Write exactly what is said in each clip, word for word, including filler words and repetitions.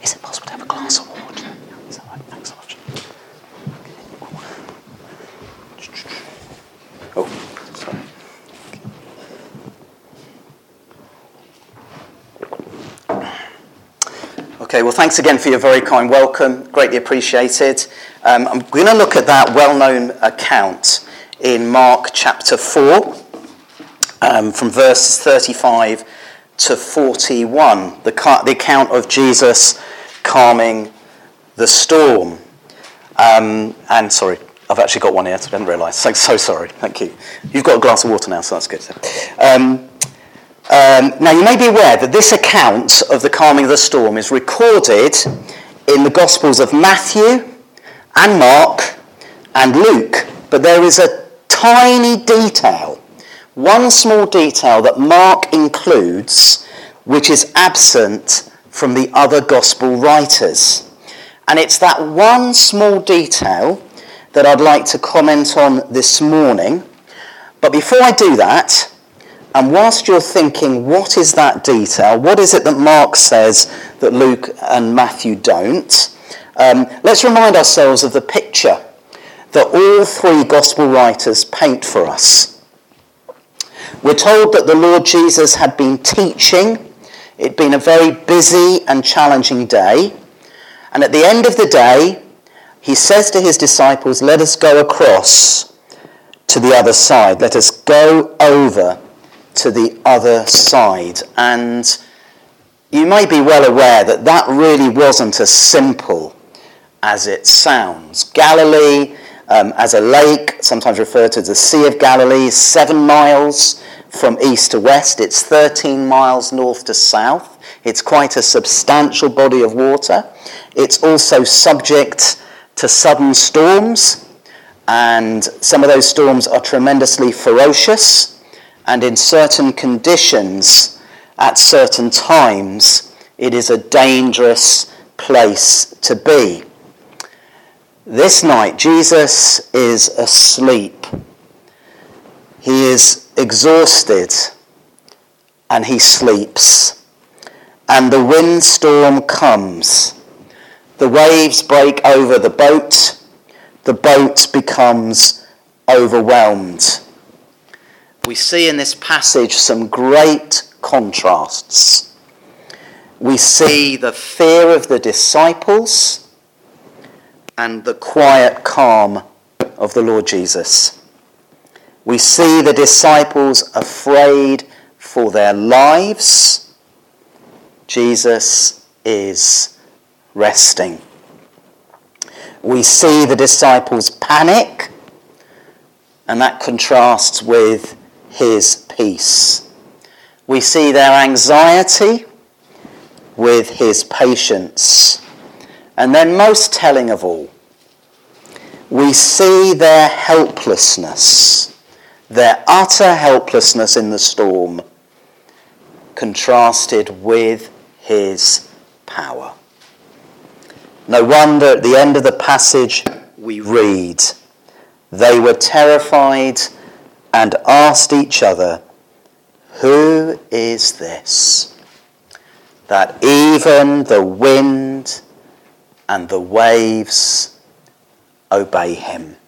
Is it possible to have a glass of water? Is that right? Thanks so much. Oh, sorry. Okay, well, thanks again for your very kind welcome. Greatly appreciated. Um, I'm going to look at that well-known account in Mark chapter four, um, from verses thirty-five to forty-one, the, ca- the account of Jesus calming the storm. Um, and, sorry, I've actually got one here, so I didn't realise. So, so sorry, thank you. You've got a glass of water now, so that's good. Um, Um, now, you may be aware that this account of the calming of the storm is recorded in the Gospels of Matthew and Mark and Luke. But there is a tiny detail, one small detail that Mark includes, which is absent from the other Gospel writers. And it's that one small detail that I'd like to comment on this morning. But before I do that, and whilst you're thinking, what is that detail? What is it that Mark says that Luke and Matthew don't? Um, let's remind ourselves of the picture that all three gospel writers paint for us. We're told that the Lord Jesus had been teaching. It'd been a very busy and challenging day. And at the end of the day, he says to his disciples, let us go across to the other side. Let us go over to the other side. And you may be well aware that that really wasn't as simple as it sounds. Galilee, um, as a lake, sometimes referred to as the Sea of Galilee, seven miles from east to west. It's thirteen miles north to south. It's quite a substantial body of water. It's also subject to sudden storms, and some of those storms are tremendously ferocious. And in certain conditions, at certain times, it is a dangerous place to be. This night, Jesus is asleep. He is exhausted, and he sleeps. And the windstorm comes. The waves break over the boat. The boat becomes overwhelmed. We see in this passage some great contrasts. We see the fear of the disciples and the quiet calm of the Lord Jesus. We see the disciples afraid for their lives. Jesus is resting. We see the disciples panic, and that contrasts with his peace. We see their anxiety with his patience. And then most telling of all, we see their helplessness, their utter helplessness in the storm, contrasted with his power. No wonder at the end of the passage we read, they were terrified and asked each other, who is this, that even the wind and the waves obey him?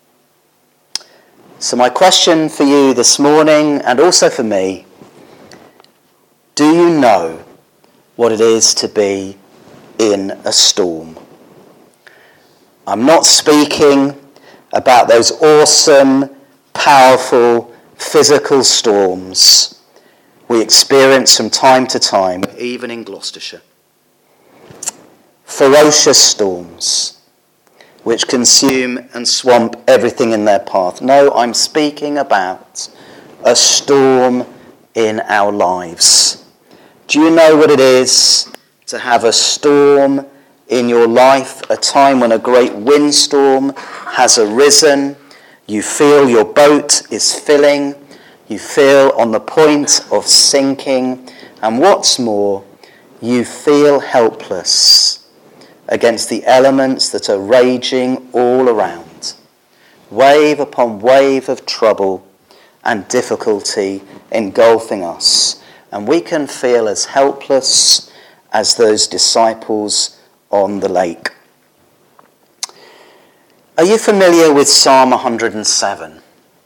So my question for you this morning, and also for me, do you know what it is to be in a storm? I'm not speaking about those awesome, powerful, physical storms we experience from time to time, even in Gloucestershire. Ferocious storms which consume and swamp everything in their path. No, I'm speaking about a storm in our lives. Do you know what it is to have a storm in your life, a time when a great windstorm has arisen? You feel your boat is filling, you feel on the point of sinking, and what's more, you feel helpless against the elements that are raging all around. Wave upon wave of trouble and difficulty engulfing us. And we can feel as helpless as those disciples on the lake. Are you familiar with Psalm one hundred seven?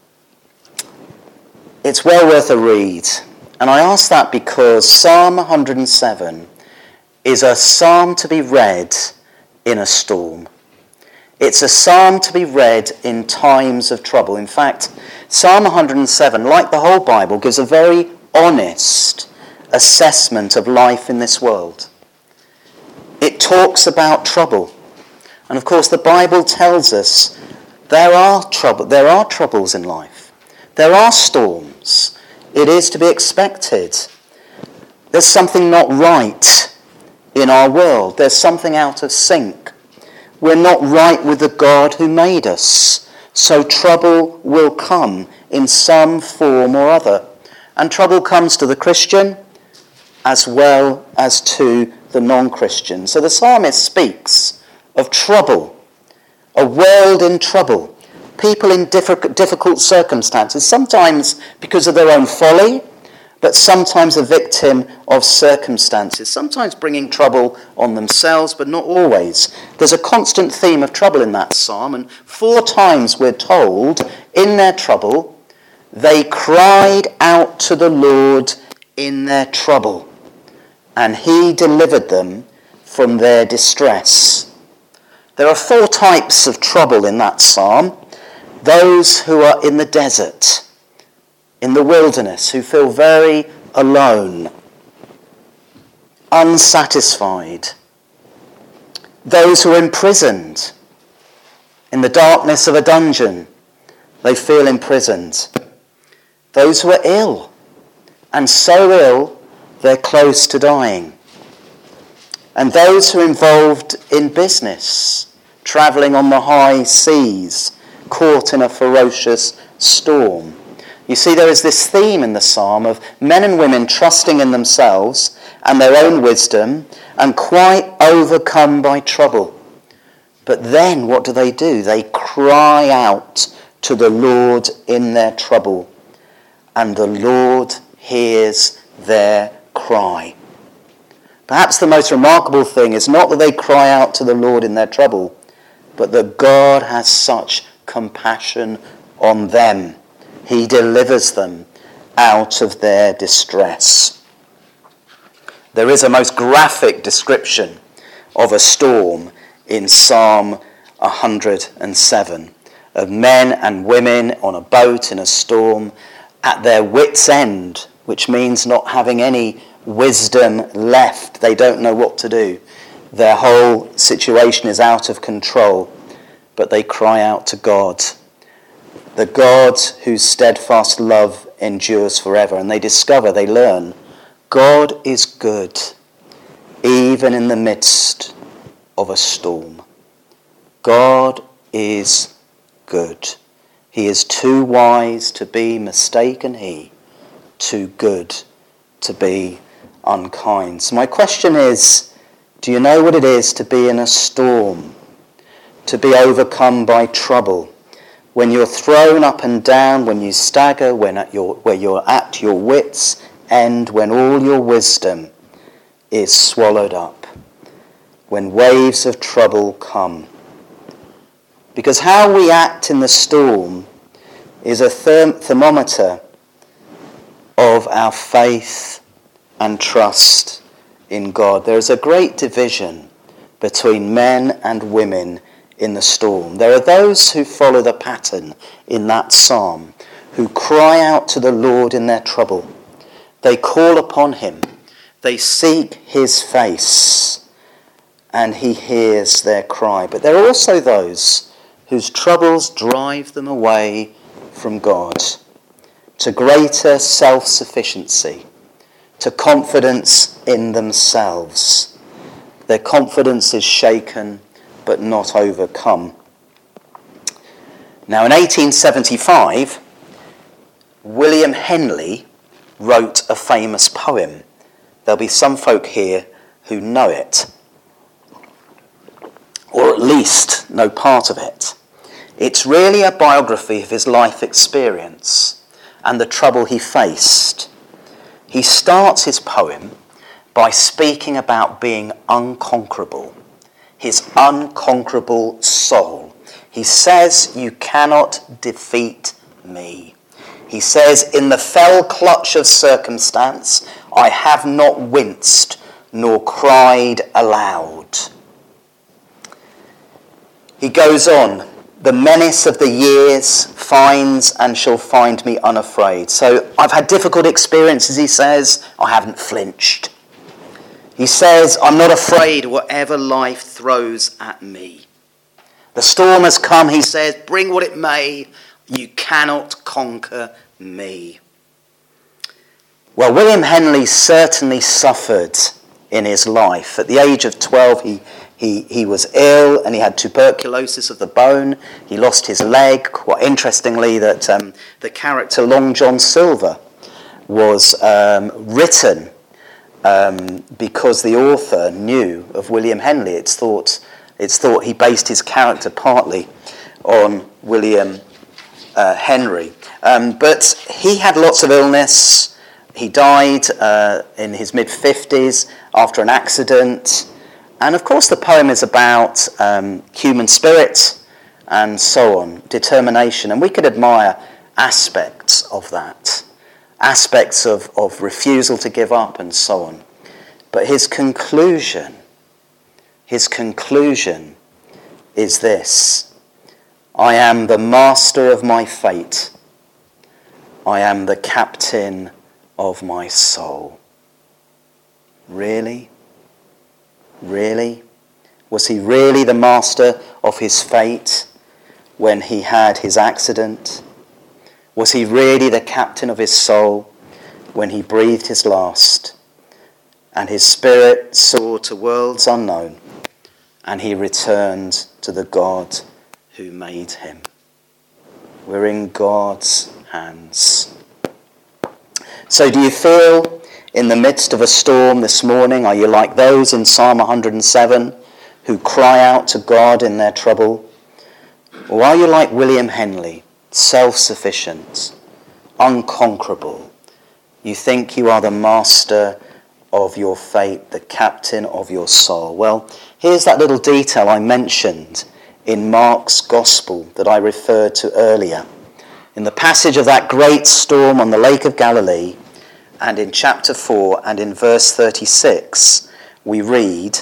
It's well worth a read. And I ask that because Psalm one hundred seven is a psalm to be read in a storm. It's a psalm to be read in times of trouble. In fact, Psalm one hundred seven, like the whole Bible, gives a very honest assessment of life in this world. It talks about trouble. And of course, the Bible tells us there are trouble, there are troubles in life. There are storms. It is to be expected. There's something not right in our world. There's something out of sync. We're not right with the God who made us. So trouble will come in some form or other. And trouble comes to the Christian as well as to the non-Christian. So the psalmist speaks of trouble, a world in trouble, people in difficult circumstances, sometimes because of their own folly, but sometimes a victim of circumstances, sometimes bringing trouble on themselves, but not always. There's a constant theme of trouble in that psalm, and four times we're told, in their trouble, they cried out to the Lord in their trouble, and he delivered them from their distress. There are four types of trouble in that psalm. Those who are in the desert, in the wilderness, who feel very alone, unsatisfied. Those who are imprisoned, in the darkness of a dungeon, they feel imprisoned. Those who are ill, and so ill, they're close to dying. And those who are involved in business, travelling on the high seas, caught in a ferocious storm. You see, there is this theme in the psalm of men and women trusting in themselves and their own wisdom and quite overcome by trouble. But then what do they do? They cry out to the Lord in their trouble, and the Lord hears their cry. Perhaps the most remarkable thing is not that they cry out to the Lord in their trouble, but that God has such compassion on them. He delivers them out of their distress. There is a most graphic description of a storm in Psalm one hundred seven, of men and women on a boat in a storm at their wits' end, which means not having any wisdom left. They don't know what to do. Their whole situation is out of control, but they cry out to God, the God whose steadfast love endures forever. And they discover, they learn, God is good, even in the midst of a storm. God is good. He is too wise to be mistaken, he, too good to be unkind. So my question is, do you know what it is to be in a storm, to be overcome by trouble, when you're thrown up and down, when you stagger, when at your, where you're at your wits' end, when all your wisdom is swallowed up, when waves of trouble come? Because how we act in the storm is a therm- thermometer of our faith and trust in God. There is a great division between men and women in the storm. There are those who follow the pattern in that psalm, who cry out to the Lord in their trouble. They call upon him. They seek his face, and he hears their cry. But there are also those whose troubles drive them away from God to greater self-sufficiency, to confidence in themselves. Their confidence is shaken but not overcome. Now in eighteen seventy-five, William Henley wrote a famous poem. There'll be some folk here who know it, or at least know part of it. It's really a biography of his life experience and the trouble he faced. He starts his poem by speaking about being unconquerable, his unconquerable soul. He says, you cannot defeat me. He says, in the fell clutch of circumstance, I have not winced nor cried aloud. He goes on, the menace of the years finds and shall find me unafraid. So I've had difficult experiences, he says, I haven't flinched. He says, I'm not afraid whatever life throws at me. The storm has come, he says, bring what it may, you cannot conquer me. Well, William Henley certainly suffered in his life. At the age of twelve, he, he, he was ill and he had tuberculosis of the bone. He lost his leg. Quite interestingly, that um, the character Long John Silver was um, written um, because the author knew of William Henley. It's thought, it's thought he based his character partly on William uh, Henry. Um, but he had lots of illness. He died uh, in his mid-fifties after an accident. And of course the poem is about um, human spirit and so on, determination. And we could admire aspects of that, aspects of, of refusal to give up and so on. But his conclusion, his conclusion is this: I am the master of my fate. I am the captain of my soul. Really? Really? Was he really the master of his fate when he had his accident? Was he really the captain of his soul when he breathed his last and his spirit soared to worlds unknown and he returned to the God who made him? We're in God's hands. So do you feel in the midst of a storm this morning, are you like those in Psalm one hundred seven who cry out to God in their trouble? Or are you like William Henley, self-sufficient, unconquerable? You think you are the master of your fate, the captain of your soul. Well, here's that little detail I mentioned in Mark's Gospel that I referred to earlier. In the passage of that great storm on the Lake of Galilee, and in chapter four and in verse thirty-six, we read,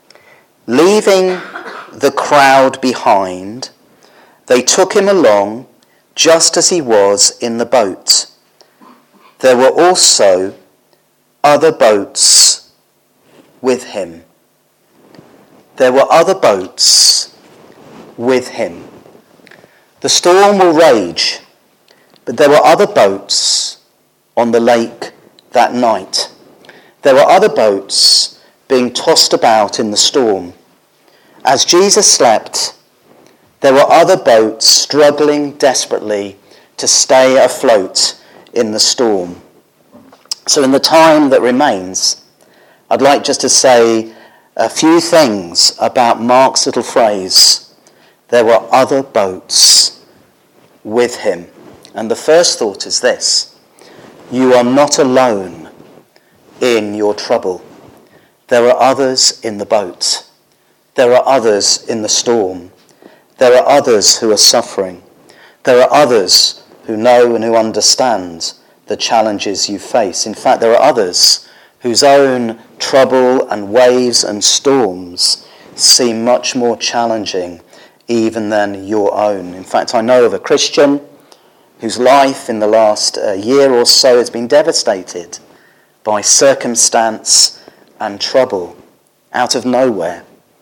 leaving the crowd behind, they took him along just as he was in the boat. There were also other boats with him. There were other boats with him. The storm will rage, but there were other boats on the lake that night. There were other boats being tossed about in the storm. As Jesus slept, there were other boats struggling desperately to stay afloat in the storm. So in the time that remains, I'd like just to say a few things about Mark's little phrase, there were other boats with him. And the first thought is this: you are not alone in your trouble. There are others in the boat. There are others in the storm. There are others who are suffering. There are others who know and who understand the challenges you face. In fact, there are others whose own trouble and waves and storms seem much more challenging even than your own. In fact, I know of a Christian whose life in the last uh, year or so has been devastated by circumstance and trouble out of nowhere.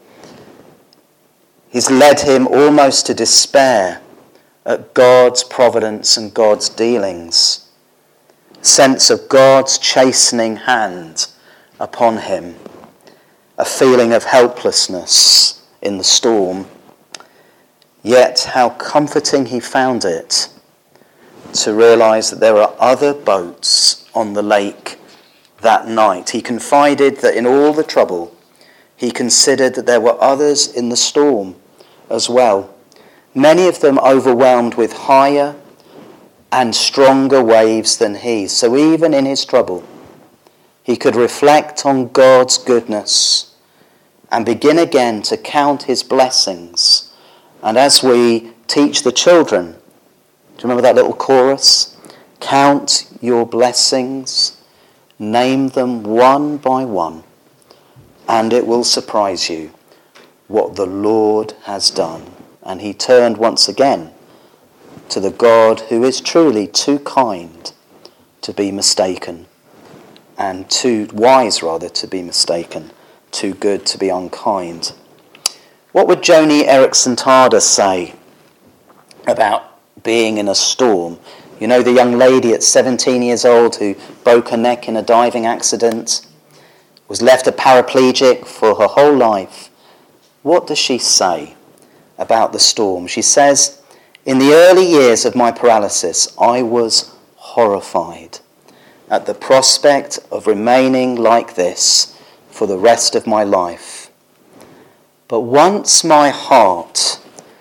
He's led him almost to despair at God's providence and God's dealings. Sense of God's chastening hand upon him. A feeling of helplessness in the storm. Yet how comforting he found it to realize that there are other boats on the lake that night. He confided that in all the trouble, he considered that there were others in the storm as well, many of them overwhelmed with higher and stronger waves than he. So even in his trouble, he could reflect on God's goodness and begin again to count his blessings. And as we teach the children, do you remember that little chorus? Count your blessings, name them one by one, and it will surprise you what the Lord has done. And he turned once again to the God who is truly too kind to be mistaken, and too wise, rather, to be mistaken, too good to be unkind. What would Joni Eareckson Tada say about being in a storm? You know, the young lady at seventeen years old who broke her neck in a diving accident, was left a paraplegic for her whole life. What does she say about the storm? She says, in the early years of my paralysis, I was horrified at the prospect of remaining like this for the rest of my life. But once my heart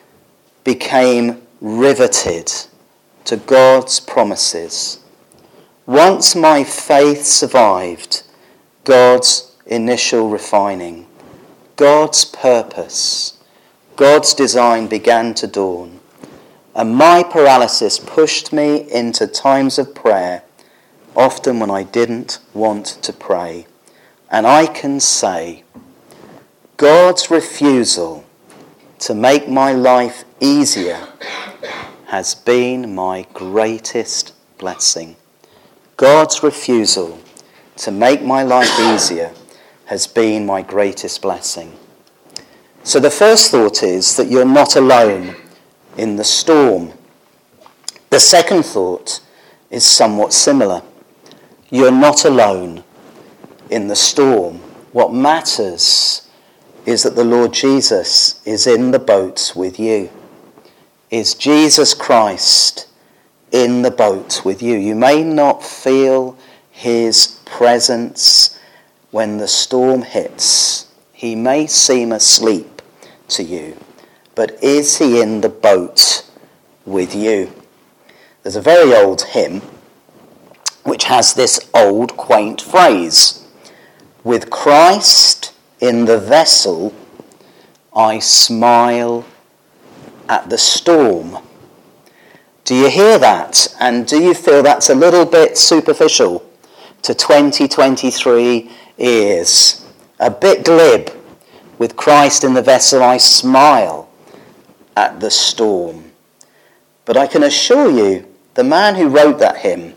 became riveted to God's promises, once my faith survived God's initial refining, God's purpose, God's design began to dawn, and my paralysis pushed me into times of prayer, often when I didn't want to pray. And I can say, God's refusal to make my life easier has been my greatest blessing. God's refusal to make my life easier has been my greatest blessing. So the first thought is that you're not alone in the storm. The second thought is somewhat similar. You're not alone in the storm. What matters is that the Lord Jesus is in the boat with you. Is Jesus Christ in the boat with you? You may not feel his presence when the storm hits. He may seem asleep to you, but is he in the boat with you? There's a very old hymn which has this old quaint phrase, with Christ in the vessel, I smile at the storm. Do you hear that? And do you feel that's a little bit superficial to twenty twenty-three ears? A bit glib. With Christ in the vessel, I smile at the storm. But I can assure you, the man who wrote that hymn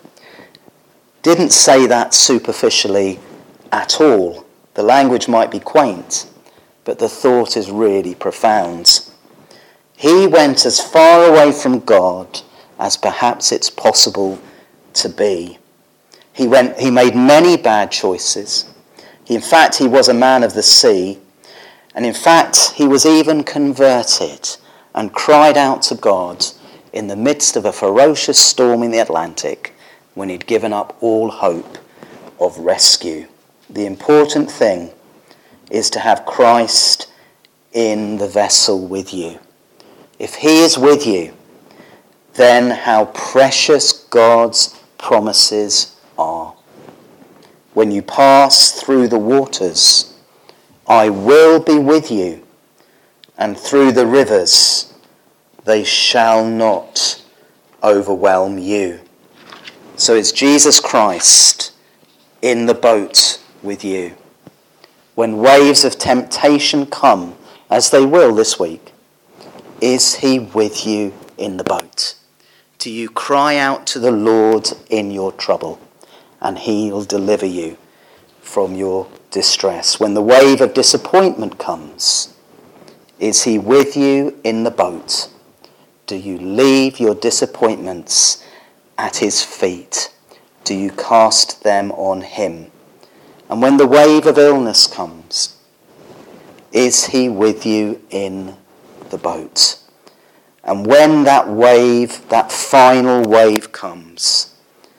didn't say that superficially at all. The language might be quaint, but the thought is really profound. He went as far away from God as perhaps it's possible to be. He went. He made many bad choices. He, in fact, he was a man of the sea. And in fact, he was even converted and cried out to God in the midst of a ferocious storm in the Atlantic when he'd given up all hope of rescue. The important thing is to have Christ in the vessel with you. If he is with you, then how precious God's promises are. When you pass through the waters, I will be with you, and through the rivers, they shall not overwhelm you. So it's Jesus Christ in the boat with you. When waves of temptation come, as they will this week, is he with you in the boat? Do you cry out to the Lord in your trouble, and he'll deliver you from your distress? When the wave of disappointment comes, is he with you in the boat? Do you leave your disappointments at his feet? Do you cast them on him? And when the wave of illness comes, is he with you in the boat? And when that wave, that final wave comes,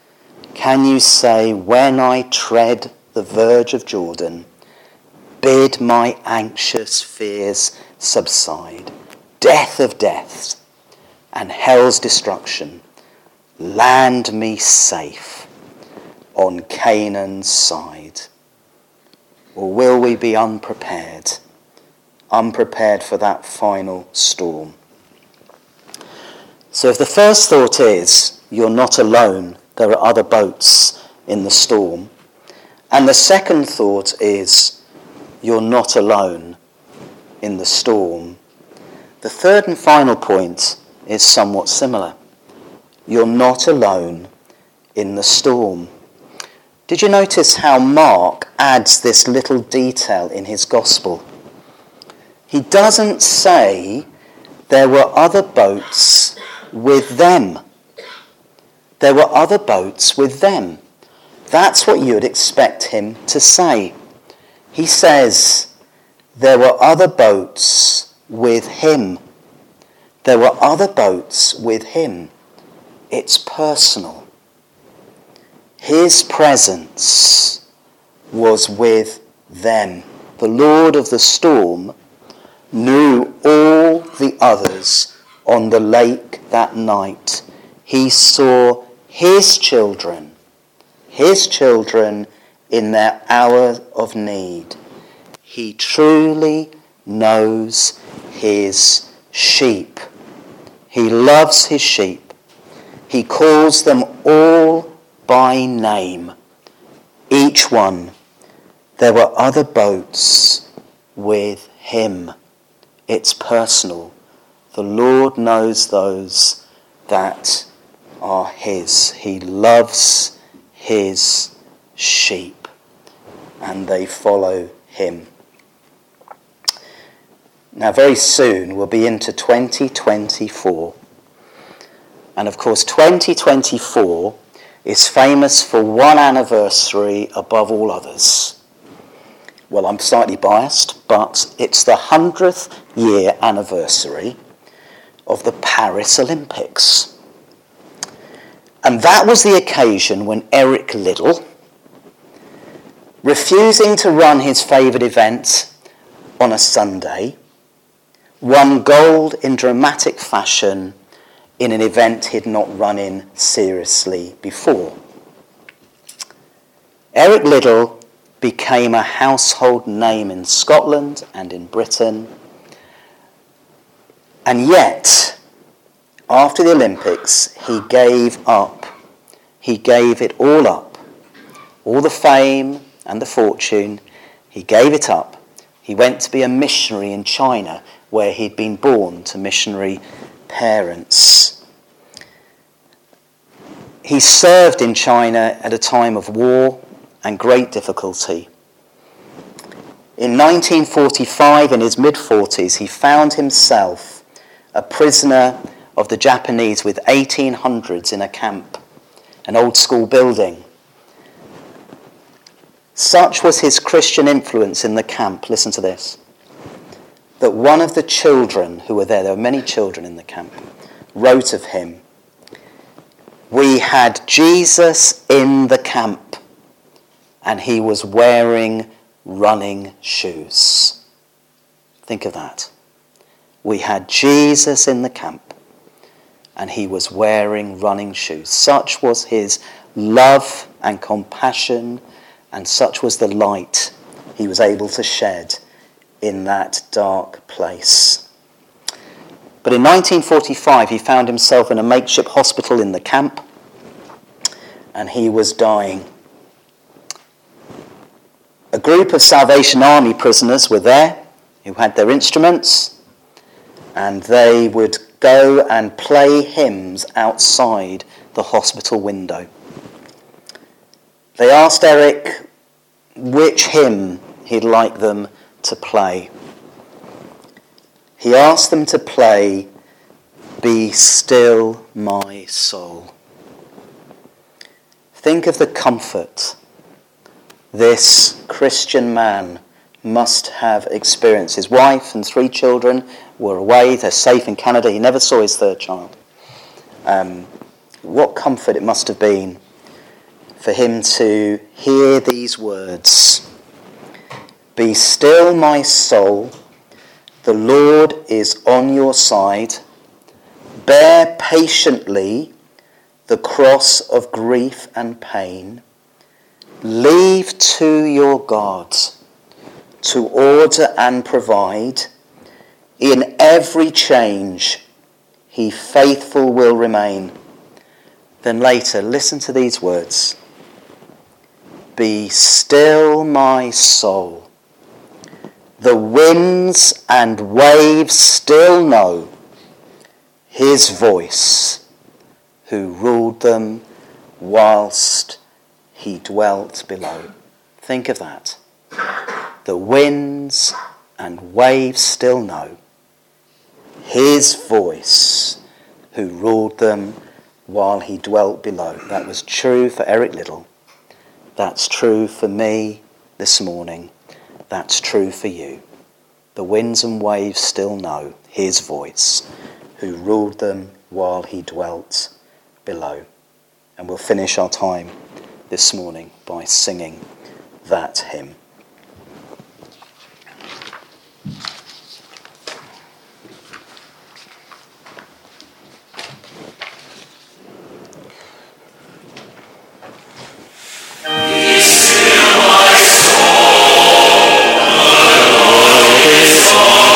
can you say, when I tread the verge of Jordan, bid my anxious fears subside, death of deaths and hell's destruction, land me safe on Canaan's side? Or will we be unprepared? Unprepared for that final storm? So if the first thought is, you're not alone, there are other boats in the storm. And the second thought is, you're not alone in the storm. The third and final point is somewhat similar. You're not alone in the storm. Did you notice how Mark adds this little detail in his gospel? He doesn't say there were other boats with them. There were other boats with them. That's what you would expect him to say. He says there were other boats with him. There were other boats with him. It's personal. His presence was with them. The Lord of the storm knew all the others on the lake that night. He saw his children, his children in their hour of need. He truly knows his sheep. He loves his sheep. He calls them all by name. Each one. There were other boats with him. It's personal. The Lord knows those that are his. He loves his sheep, and they follow him. Now, very soon we'll be into twenty twenty-four. And of course, twenty twenty-four is famous for one anniversary above all others. Well, I'm slightly biased, but it's the hundredth year anniversary of the Paris Olympics. And that was the occasion when Eric Liddell, refusing to run his favourite event on a Sunday, won gold in dramatic fashion in an event he'd not run in seriously before. Eric Liddell became a household name in Scotland and in Britain. And yet, after the Olympics, he gave up. He gave it all up. All the fame and the fortune, he gave it up. He went to be a missionary in China, where he'd been born to missionary parents. He served in China at a time of war and great difficulty. In nineteen forty-five, in his mid-forties, he found himself a prisoner of the Japanese with eighteen hundreds in a camp, an old school building. Such was his Christian influence in the camp, listen to this, that one of the children who were there, there were many children in the camp, wrote of him, "We had Jesus in the camp, and he was wearing running shoes." Think of that. We had Jesus in the camp, and he was wearing running shoes. Such was his love and compassion, and such was the light he was able to shed in that dark place. But in nineteen forty-five, he found himself in a makeshift hospital in the camp, and he was dying. A group of Salvation Army prisoners were there who had their instruments, and they would go and play hymns outside the hospital window. They asked Eric which hymn he'd like them to play. He asked them to play "Be Still My Soul." Think of the comfort this Christian man must have experienced. His wife and three children were away. They're safe in Canada. He never saw his third child. Um, what comfort it must have been for him to hear these words. "Be still, my soul. The Lord is on your side. Bear patiently the cross of grief and pain. Leave to your God to order and provide. In every change, he faithful will remain. Then later, listen to these words. Be still, my soul. The winds and waves still know his voice, who ruled them whilst he dwelt below. Think of that. The winds and waves still know his voice, who ruled them while he dwelt below. That was true for Eric Liddell. That's true for me this morning. That's true for you. The winds and waves still know his voice, who ruled them while he dwelt below. And we'll finish our time this morning by singing that hymn.